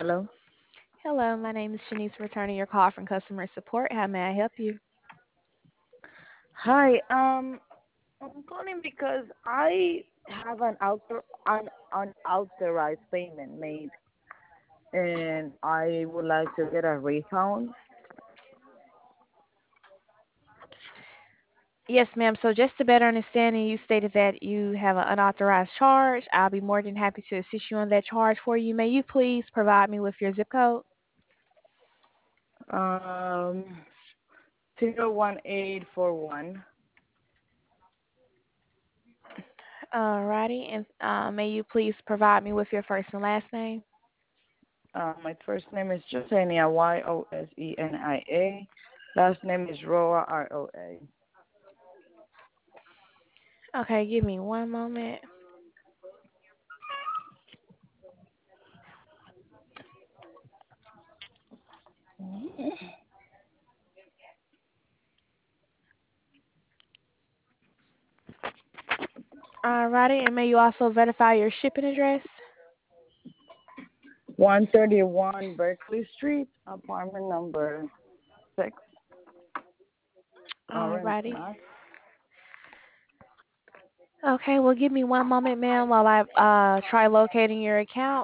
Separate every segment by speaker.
Speaker 1: Hello.
Speaker 2: Hello, my name is Shanice, returning your call from customer support. How may I help you?
Speaker 1: Hi. I'm calling because I have an unauthorized payment made, and I would like to get a refund.
Speaker 2: Yes, ma'am. So just to better understanding, you stated that you have an unauthorized charge. I'll be more than happy to assist you on that charge for you. May you please provide me with your zip code?
Speaker 1: Um, 01841.
Speaker 2: Alrighty, and may you please provide me with your first and last name?
Speaker 1: My first name is Josenia, Yosenia. Last name is Roa, Roa.
Speaker 2: Okay, give me one moment. Alrighty, and may you also verify your shipping address?
Speaker 1: 131 Berkeley Street, apartment number 6, Orange,
Speaker 2: Alrighty.
Speaker 1: Mass.
Speaker 2: Okay, well, give me one moment, ma'am, while I try locating your account.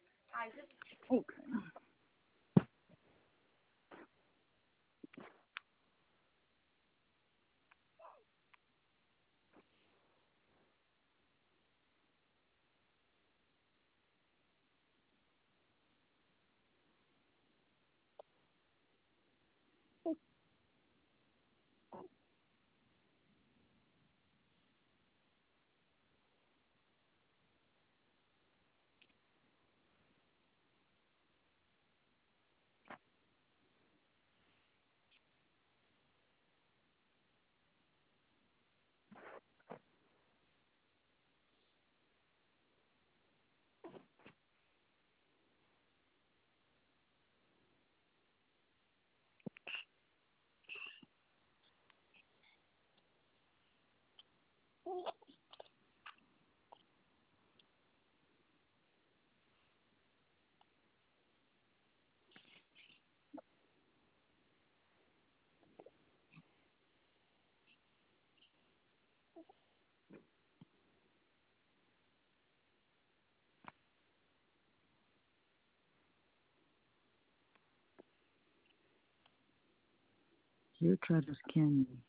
Speaker 1: You try to scam me.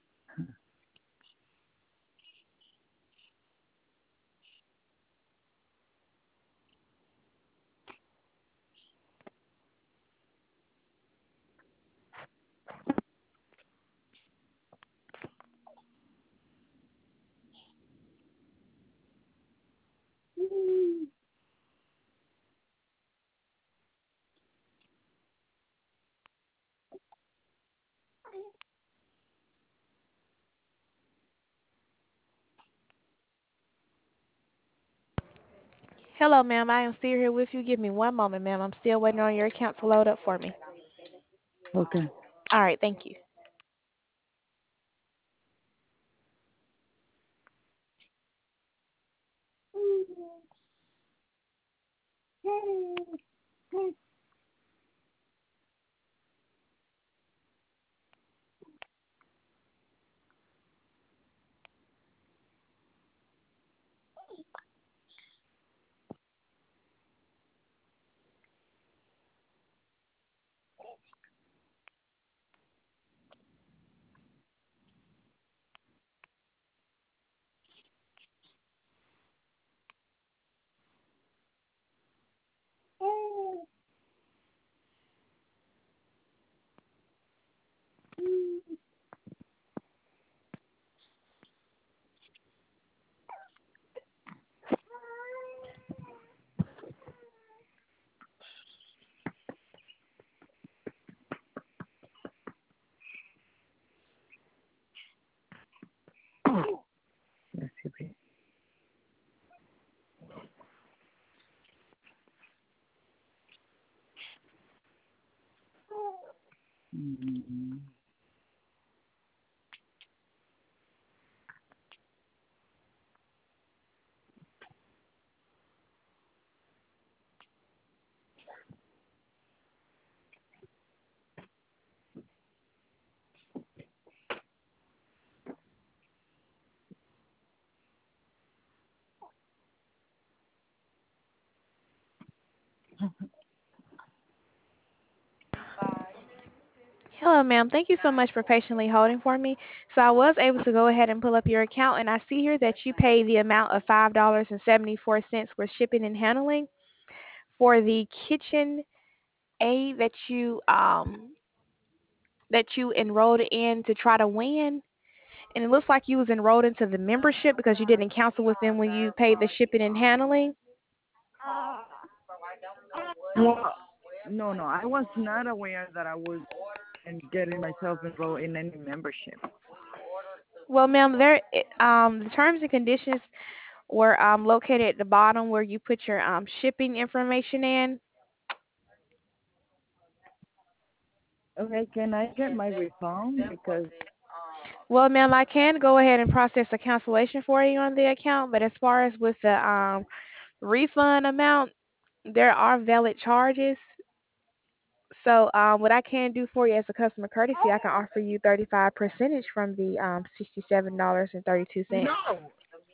Speaker 2: Hello, ma'am. I am still here with you. Give me one moment, ma'am. I'm still waiting on your account to load up for me.
Speaker 1: Okay.
Speaker 2: All right, thank you.
Speaker 1: Let's see. Mm.
Speaker 2: Hello, ma'am. Thank you so much for patiently holding for me. So I was able to go ahead and pull up your account, and I see here that you paid the amount of $5.74 for shipping and handling for the kitchen aid that you enrolled in to try to win. And it looks like you was enrolled into the membership because you didn't cancel with them when you paid the shipping and handling.
Speaker 1: Well, no, no, I was not aware that I was and getting myself enrolled in any membership.
Speaker 2: Well, ma'am, the terms and conditions were located at the bottom where you put your shipping information in.
Speaker 1: Okay, can I get my refund? Because
Speaker 2: Well, ma'am, I can go ahead and process a cancellation for you on the account, but as far as with the refund amount, there are valid charges. So, what I can do for you as a customer courtesy, I can offer you 35 percentage from the $67.32.
Speaker 1: no,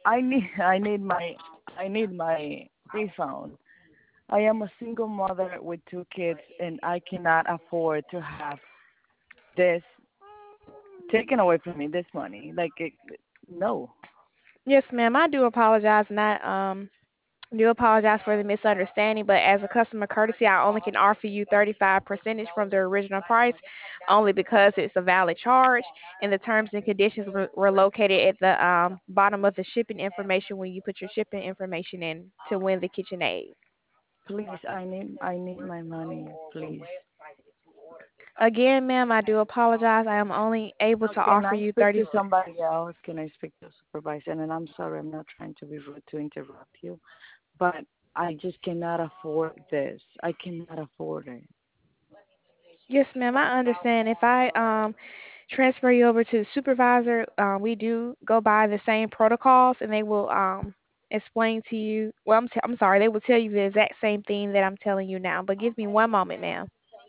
Speaker 1: I need my refund. I am a single mother with two kids, and I cannot afford to have this taken away from me. This money, no.
Speaker 2: Yes, ma'am, I do apologize, and I do apologize for the misunderstanding. But as a customer courtesy, I only can offer you 35 percentage from the original price, only because it's a valid charge, and the terms and conditions were located at the bottom of the shipping information when you put your shipping information in to win the KitchenAid.
Speaker 1: Please, I need my money, please.
Speaker 2: Again, ma'am, I do apologize. I am only able to
Speaker 1: Can
Speaker 2: offer
Speaker 1: I
Speaker 2: you
Speaker 1: speak
Speaker 2: 30.
Speaker 1: to somebody else? Can I speak to a supervisor? And I'm sorry, I'm not trying to be rude to interrupt you, but I just cannot afford this. I cannot afford it.
Speaker 2: Yes, ma'am, I understand. If I transfer you over to the supervisor, we do go by the same protocols, and they will explain to you. Well, I'm sorry, they will tell you the exact same thing that I'm telling you now. But give me one moment, ma'am.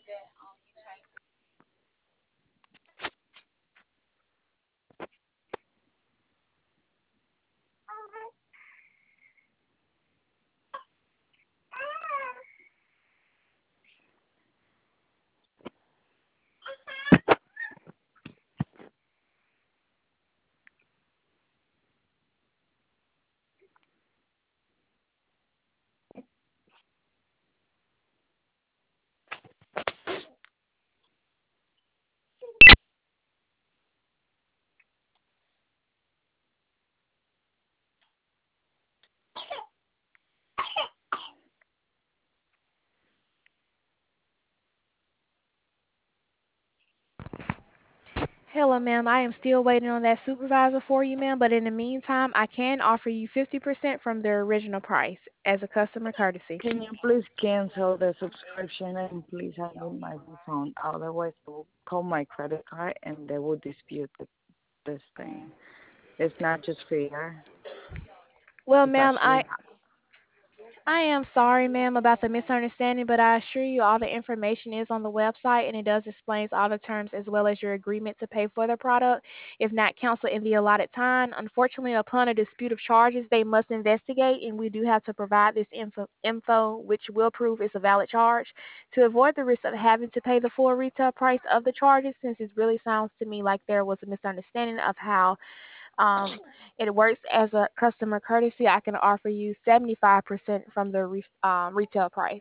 Speaker 2: Hello, ma'am. I am still waiting on that supervisor for you, ma'am. But in the meantime, I can offer you 50% from the original price as a customer courtesy.
Speaker 1: Can you please cancel the subscription and please I need my refund? Otherwise, I will call my credit card and they will dispute this thing. It's not just fair.
Speaker 2: Well,
Speaker 1: It's
Speaker 2: ma'am,
Speaker 1: actually
Speaker 2: I am sorry, ma'am, about the misunderstanding, but I assure you all the information is on the website, and it does explains all the terms as well as your agreement to pay for the product. If not canceled in the allotted time, unfortunately, upon a dispute of charges, they must investigate, and we do have to provide this info which will prove it's a valid charge. To avoid the risk of having to pay the full retail price of the charges, since it really sounds to me like there was a misunderstanding of how um, it works as a customer courtesy. I can offer you 75% from the retail price.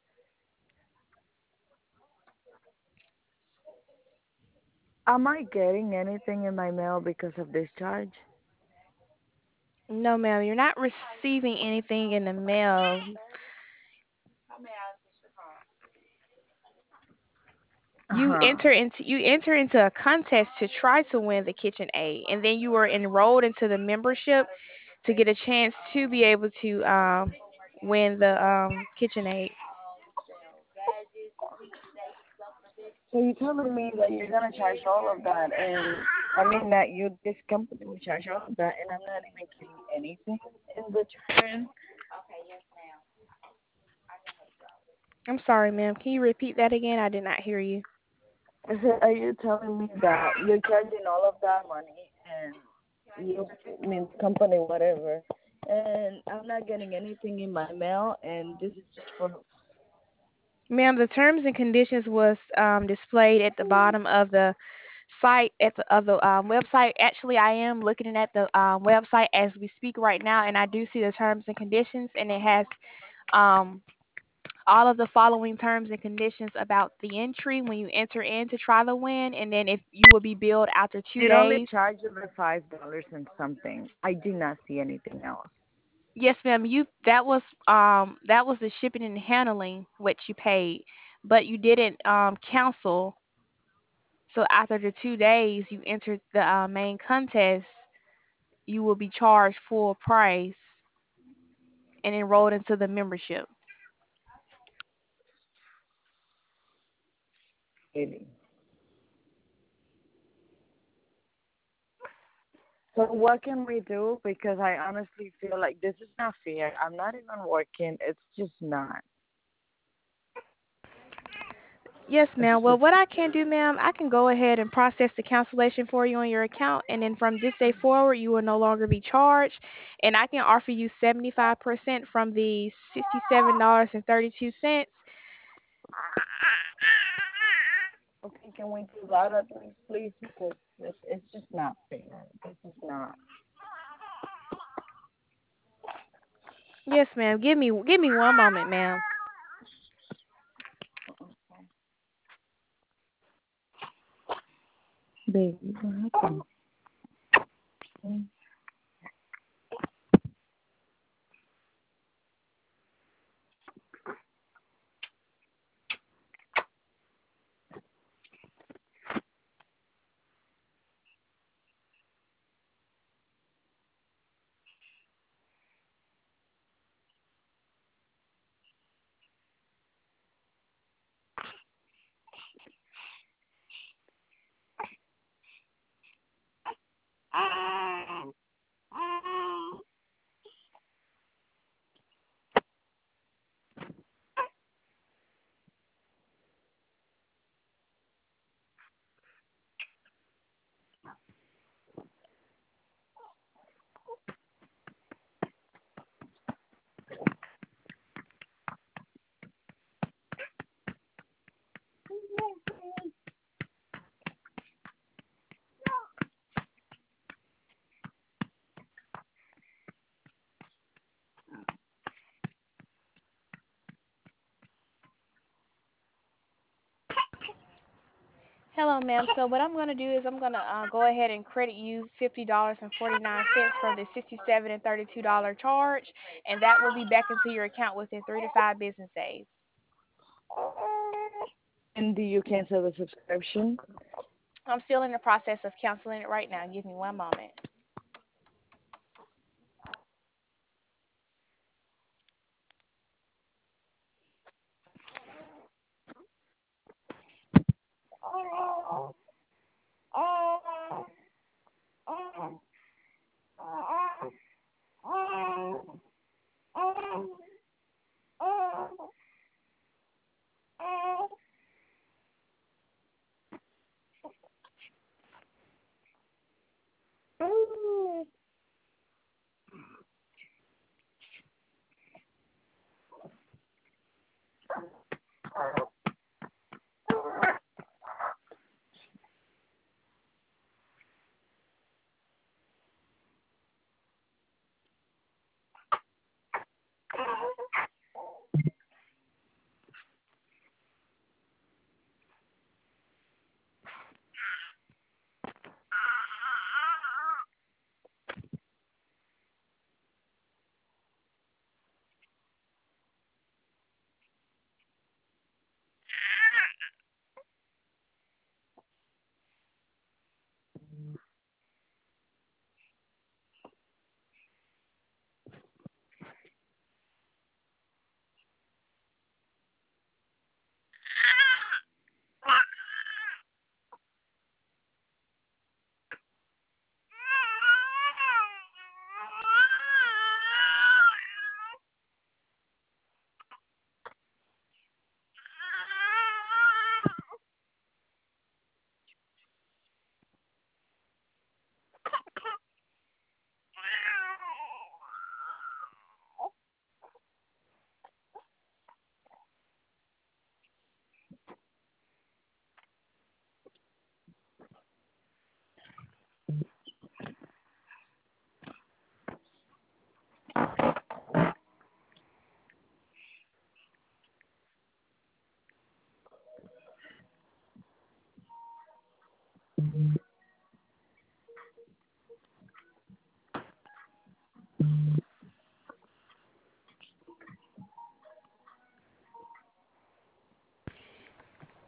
Speaker 1: am I getting anything in my mail because of this charge?
Speaker 2: No, ma'am, you're not receiving anything in the mail.
Speaker 1: Uh-huh.
Speaker 2: You enter into a contest to try to win the KitchenAid, and then you are enrolled into the membership to get a chance to be able to win the KitchenAid.
Speaker 1: So you're telling me that you're gonna charge all of that, and I mean that this company will charge all of that, and I'm not even getting anything in return.
Speaker 2: I'm sorry, ma'am. Can you repeat that again? I did not hear you.
Speaker 1: I said, are you telling me that you're charging all of that money, and you mean company whatever, and I'm not getting anything in my mail, and this is just for
Speaker 2: Ma'am, the terms and conditions was displayed at the bottom of the site at the of the website. Actually, I am looking at the website as we speak right now, and I do see the terms and conditions, and it has um, all of the following terms and conditions about the entry when you enter in to try the win, and then if you will be billed after two
Speaker 1: It only
Speaker 2: days.
Speaker 1: charges the $5 and something. I did not see anything else.
Speaker 2: Yes, ma'am. You that was the shipping and handling which you paid, but you didn't cancel. So after the 2 days you entered the main contest, you will be charged full price and enrolled into the membership.
Speaker 1: Really. So what can we do? Because I honestly feel like this is not fair. I'm not even working. It's just not.
Speaker 2: Yes,
Speaker 1: It's
Speaker 2: ma'am. Well,
Speaker 1: just
Speaker 2: what I can do, ma'am, I can go ahead and process the cancellation for you on your account, and then from this day forward, you will no longer be charged, and I can offer you 75% from the $67.32.
Speaker 1: okay. Can we do that at least, please? Because it's just not fair. This is not.
Speaker 2: Yes, ma'am. Give me one moment, ma'am.
Speaker 1: Baby, what happened?
Speaker 2: Hello, ma'am. So what I'm gonna do is I'm gonna go ahead and credit you $50.49 from the 67 and $32 charge, and that will be back into your account within 3 to 5 business days.
Speaker 1: And do you cancel the subscription?
Speaker 2: I'm still in the process of canceling it right now. Give me one moment.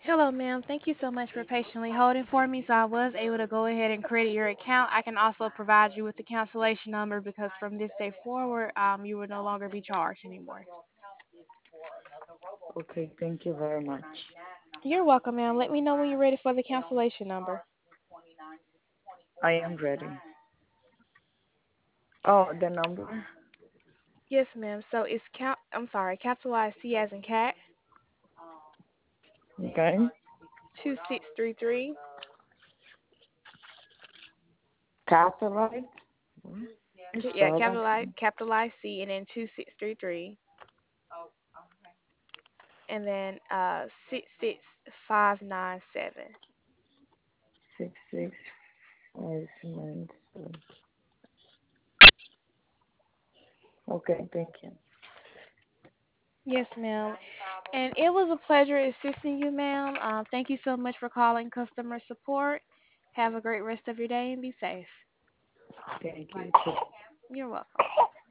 Speaker 2: Hello, ma'am. Thank you so much for patiently holding for me. So I was able to go ahead and credit your account. I can also provide you with the cancellation number because from this day forward, you will no longer be charged anymore.
Speaker 1: Okay, thank you very much.
Speaker 2: You're welcome, ma'am. Let me know when you're ready for the cancellation number.
Speaker 1: I am ready. Oh, the number?
Speaker 2: Yes, ma'am. So it's I'm sorry, capitalized C as in cat,
Speaker 1: Okay.
Speaker 2: 2633.
Speaker 1: Catholic? What? You
Speaker 2: Yeah,
Speaker 1: spell that for me?
Speaker 2: capitalized C and then 2633, and then 66597.
Speaker 1: 66597. Okay, thank you.
Speaker 2: Yes, ma'am. And it was a pleasure assisting you, ma'am. Thank you so much for calling customer support. Have a great rest of your day and be safe.
Speaker 1: Thank you too.
Speaker 2: You're welcome.